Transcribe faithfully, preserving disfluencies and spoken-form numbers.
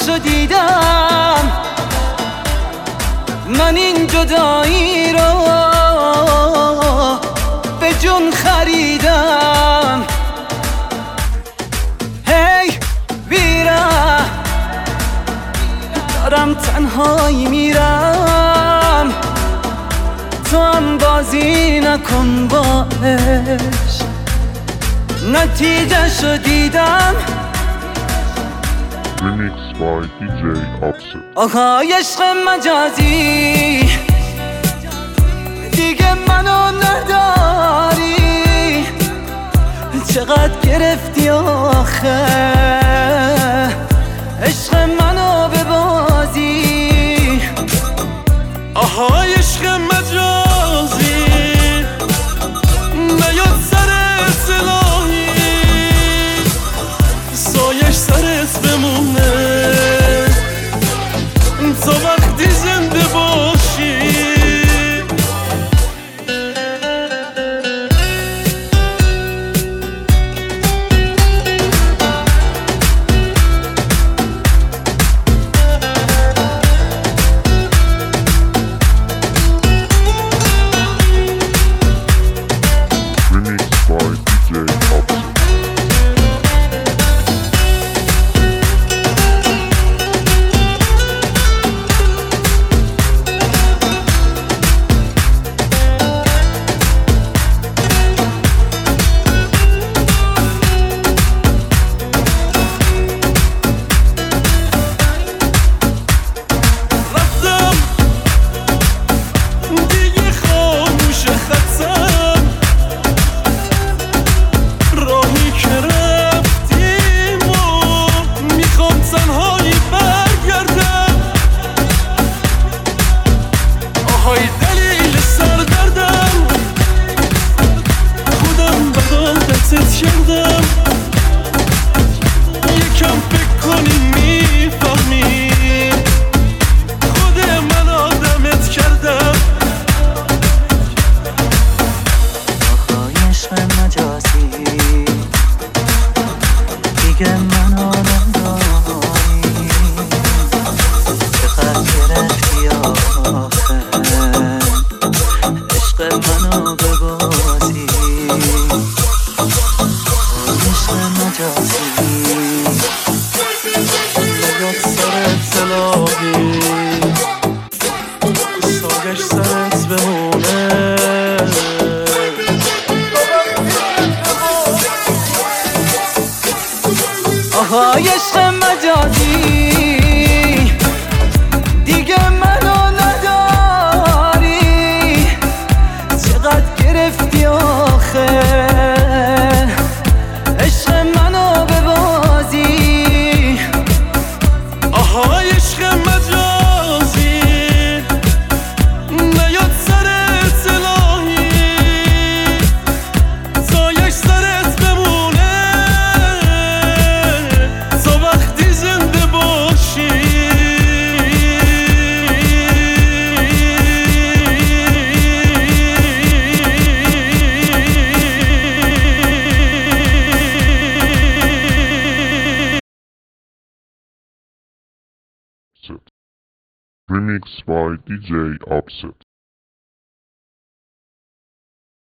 نتیجه‌شو دیدم، من این جدایی رو به جون خریدم. هی بیرم دارم تنهایی میرم، تو هم بازی نکن با عشق، نتیجه‌شو دیدم. Remix by دی جی Offset. آهای عشق مجازی دیگه منو نداری، چقدر گرفتی آخه عشق منو به بازی. آهای عشق مجازی نیاد سر سلاحی، سایش سرت بمونه تا وقتی زنده باشی. یکم فکر کنی میفهمی خود من آدمت کردم. آهای عشق مجازی دیگه منو نداری، چقدر گرفتی آخه عشق منو به بازی. عشق مجازی نیاد سرت سلاحی، سایش سرت بمونه. آهای عشق مجازی دیگه منو نداری، چقدر گرفتی آخه عشق منو به بازی. آهای عشق مجازی نیاد سرت سلاحی، سایش سرت بمونه تا وقتی زنده باشی. Remix by دی جی Offset.